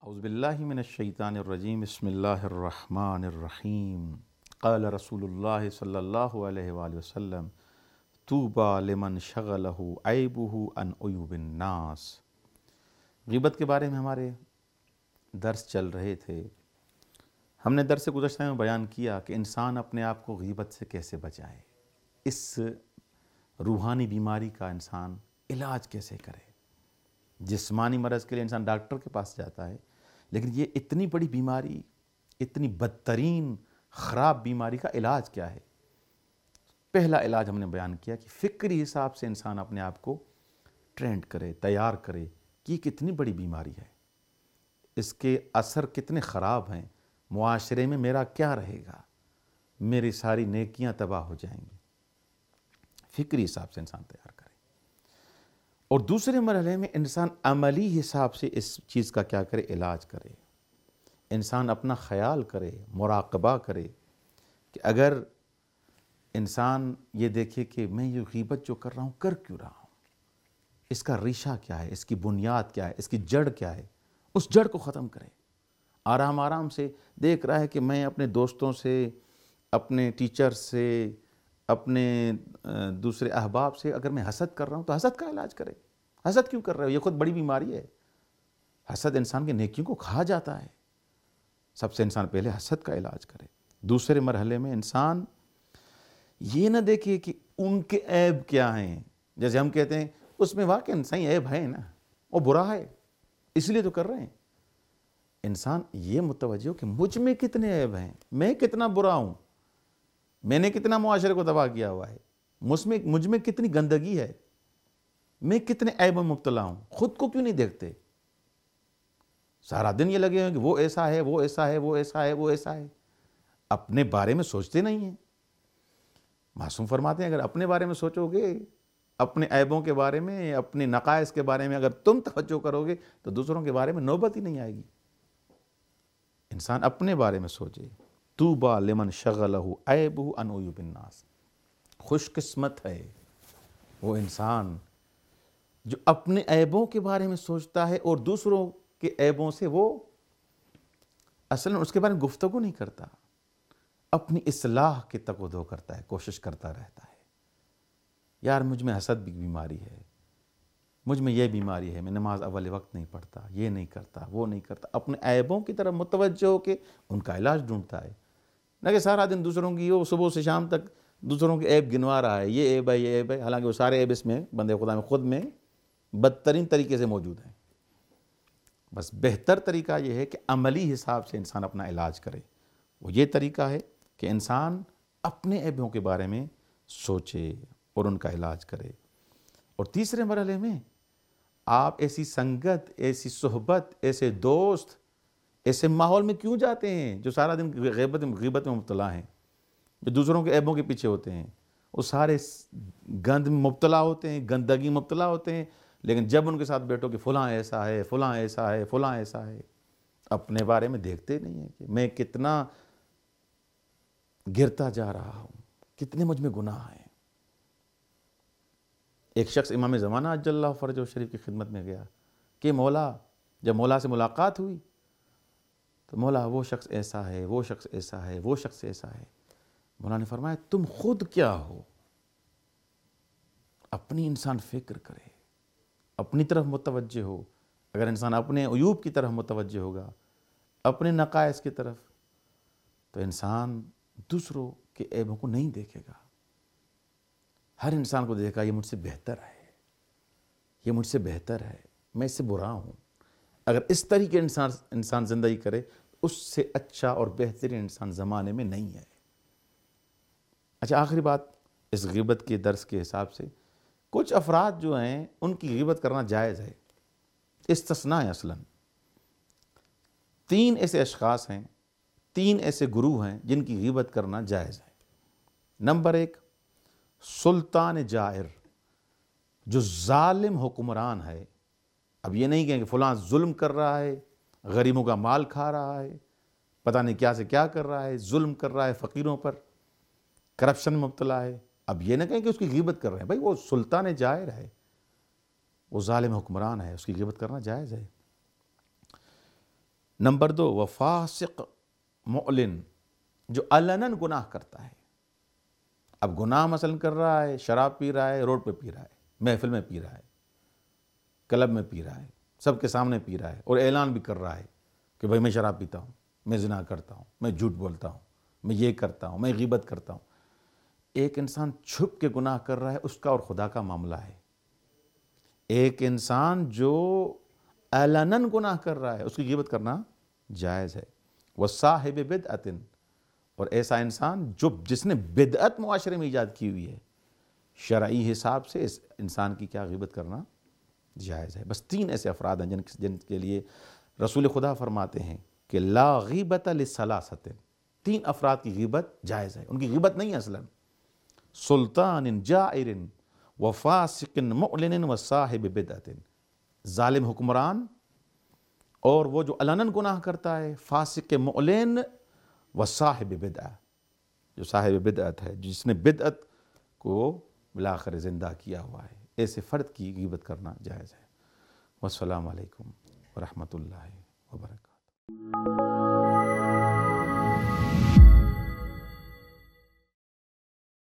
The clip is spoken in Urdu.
اعوذ باللہ من الشیطان الرجیم بسم اللہ الرحمن الرحیم قال رسول اللہ صلی اللہ علیہ وآلہ وسلم طوبی لمن شغلہ عیبہ عن عیوب الناس۔ غیبت کے بارے میں ہمارے درس چل رہے تھے۔ ہم نے درس گزشتہ میں بیان کیا کہ انسان اپنے آپ کو غیبت سے کیسے بچائے، اس روحانی بیماری کا انسان علاج کیسے کرے۔ جسمانی مرض کے لیے انسان ڈاکٹر کے پاس جاتا ہے، لیکن یہ اتنی بڑی بیماری، اتنی بدترین خراب بیماری کا علاج کیا ہے؟ پہلا علاج ہم نے بیان کیا کہ فکری حساب سے انسان اپنے آپ کو ٹرینڈ کرے، تیار کرے کہ یہ کتنی بڑی بیماری ہے، اس کے اثر کتنے خراب ہیں، معاشرے میں میرا کیا رہے گا، میری ساری نیکیاں تباہ ہو جائیں گی۔ فکری حساب سے انسان تیار کرے، اور دوسرے مرحلے میں انسان عملی حساب سے اس چیز کا کیا کرے، علاج کرے۔ انسان اپنا خیال کرے، مراقبہ کرے کہ اگر انسان یہ دیکھے کہ میں یہ غیبت جو کر رہا ہوں کر کیوں رہا ہوں، اس کا ریشہ کیا ہے، اس کی بنیاد کیا ہے، اس کی جڑ کیا ہے، اس جڑ کو ختم کرے۔ آرام آرام سے دیکھ رہا ہے کہ میں اپنے دوستوں سے، اپنے ٹیچر سے، اپنے دوسرے احباب سے اگر میں حسد کر رہا ہوں تو حسد کا علاج کرے۔ حسد کیوں کر رہے ہو؟ یہ خود بڑی بیماری ہے۔ حسد انسان کے نیکیوں کو کھا جاتا ہے۔ سب سے انسان پہلے حسد کا علاج کرے۔ دوسرے مرحلے میں انسان یہ نہ دیکھے کہ ان کے عیب کیا ہیں، جیسے ہم کہتے ہیں اس میں واقعی صحیح عیب ہے نا، وہ برا ہے اس لیے تو کر رہے ہیں۔ انسان یہ متوجہ ہو کہ مجھ میں کتنے عیب ہیں، میں کتنا برا ہوں، میں نے کتنا معاشرے کو تباہ کیا ہوا ہے، مجھ میں کتنی گندگی ہے، میں کتنے عیب میں مبتلا ہوں۔ خود کو کیوں نہیں دیکھتے؟ سارا دن یہ لگے ہیں کہ وہ ایسا ہے، وہ ایسا ہے، وہ ایسا ہے، وہ ایسا ہے، اپنے بارے میں سوچتے نہیں ہیں۔ معصوم فرماتے ہیں اگر اپنے بارے میں سوچو گے، اپنے عیبوں کے بارے میں، اپنے نقائص کے بارے میں اگر تم توجہ کرو گے تو دوسروں کے بارے میں نوبت ہی نہیں آئے گی۔ انسان اپنے بارے میں سوچے۔ طوبی لمن شغلہ عیبہ عن عیوب الناس۔ خوش قسمت ہے وہ انسان جو اپنے عیبوں کے بارے میں سوچتا ہے اور دوسروں کے عیبوں سے وہ اصلاً اس کے بارے میں گفتگو نہیں کرتا، اپنی اصلاح کی تگ و دو کرتا ہے، کوشش کرتا رہتا ہے۔ یار مجھ میں حسد بھی بیماری ہے، مجھ میں یہ بیماری ہے، میں نماز اول وقت نہیں پڑھتا، یہ نہیں کرتا، وہ نہیں کرتا۔ اپنے عیبوں کی طرف متوجہ ہو کے ان کا علاج ڈھونڈتا ہے، نہ کہ سارا دن دوسروں کی، وہ صبح سے شام تک دوسروں کے عیب گنوا رہا ہے، یہ عیب ہے، یہ عیب ہے، حالانکہ وہ سارے عیب اس میں بندے خدا میں خود میں بدترین طریقے سے موجود ہیں۔ بس بہتر طریقہ یہ ہے کہ عملی حساب سے انسان اپنا علاج کرے۔ وہ یہ طریقہ ہے کہ انسان اپنے عیبوں کے بارے میں سوچے اور ان کا علاج کرے۔ اور تیسرے مرحلے میں آپ ایسی سنگت، ایسی صحبت، ایسے دوست، ایسے ماحول میں کیوں جاتے ہیں جو سارا دن غیبت میں مبتلا ہیں، جو دوسروں کے عیبوں کے پیچھے ہوتے ہیں، وہ سارے گند میں مبتلا ہوتے ہیں، گندگی مبتلا ہوتے ہیں، لیکن جب ان کے ساتھ بیٹھو کہ فلاں ایسا ہے، فلاں ایسا ہے، فلاں ایسا ہے، اپنے بارے میں دیکھتے نہیں ہیں کہ میں کتنا گرتا جا رہا ہوں، کتنے مجھ میں گناہ ہیں۔ ایک شخص امام زمانہ عجل اللہ فرجہ شریف کی خدمت میں گیا کہ مولا، جب مولا سے ملاقات ہوئی تو مولا وہ شخص ایسا ہے، وہ شخص ایسا ہے، وہ شخص ایسا ہے۔ مولا نے فرمایا تم خود کیا ہو؟ اپنی انسان فکر کرے، اپنی طرف متوجہ ہو۔ اگر انسان اپنے عیوب کی طرف متوجہ ہوگا، اپنے نقائص کی طرف، تو انسان دوسروں کے عیبوں کو نہیں دیکھے گا۔ ہر انسان کو دیکھا یہ مجھ سے بہتر ہے، یہ مجھ سے بہتر ہے، میں اس سے برا ہوں۔ اگر اس طریقے انسان زندگی کرے، اس سے اچھا اور بہترین انسان زمانے میں نہیں ہے۔ اچھا، آخری بات اس غیبت کے درس کے حساب سے، کچھ افراد جو ہیں ان کی غیبت کرنا جائز ہے، استثناء ہے اصلاً۔ 3 ایسے اشخاص ہیں، 3 ایسے گروہ ہیں جن کی غیبت کرنا جائز ہے۔ نمبر 1، سلطان جائر، جو ظالم حکمران ہے۔ اب یہ نہیں کہیں کہ فلاں ظلم کر رہا ہے، غریبوں کا مال کھا رہا ہے، پتہ نہیں کیا سے کیا کر رہا ہے، ظلم کر رہا ہے فقیروں پر، کرپشن میں مبتلا ہے۔ اب یہ نہ کہیں کہ اس کی غیبت کر رہے ہیں، بھائی وہ سلطان جائر ہے، وہ ظالم حکمران ہے، اس کی غیبت کرنا جائز ہے۔ نمبر 2 وفاسق معلن، جو علناً گناہ کرتا ہے. اب گناہ مثلا کر رہا ہے، شراب پی رہا ہے، روڈ پہ پی رہا ہے، محفل میں پی رہا ہے، کلب میں پی رہا ہے، سب کے سامنے پی رہا ہے، اور اعلان بھی کر رہا ہے کہ بھائی میں شراب پیتا ہوں، میں زنا کرتا ہوں، میں جھوٹ بولتا ہوں، میں یہ کرتا ہوں، میں غیبت کرتا ہوں. ایک انسان چھپ کے گناہ کر رہا ہے، اس کا اور خدا کا معاملہ ہے. ایک انسان جو علناً گناہ کر رہا ہے، اس کی غیبت کرنا جائز ہے. وصاحب بدعت، اور ایسا انسان جس نے بدعت معاشرے میں ایجاد کی ہوئی ہے، شرعی حساب سے اس انسان کی کیا غیبت کرنا جائز ہے. بس 3 ایسے افراد ہیں جن کے لیے رسول خدا فرماتے ہیں کہ لا غیبت لثلاثۃ، 3 افراد کی غیبت جائز ہے. ان کی غیبت نہیں ہے اصلاً. سلطان جائر وفاسق معلن وصاحب بدعت، ظالم حکمران اور وہ جو علناً گناہ کرتا ہے، فاسق معلن وصاحب بدعہ، جو صاحب بدعت ہے، جس نے بدعت کو بالآخر زندہ کیا ہوا ہے. ایسے فرد کی غیبت کرنا جائز ہے. والسلام علیکم ورحمۃ اللہ وبرکاتہ.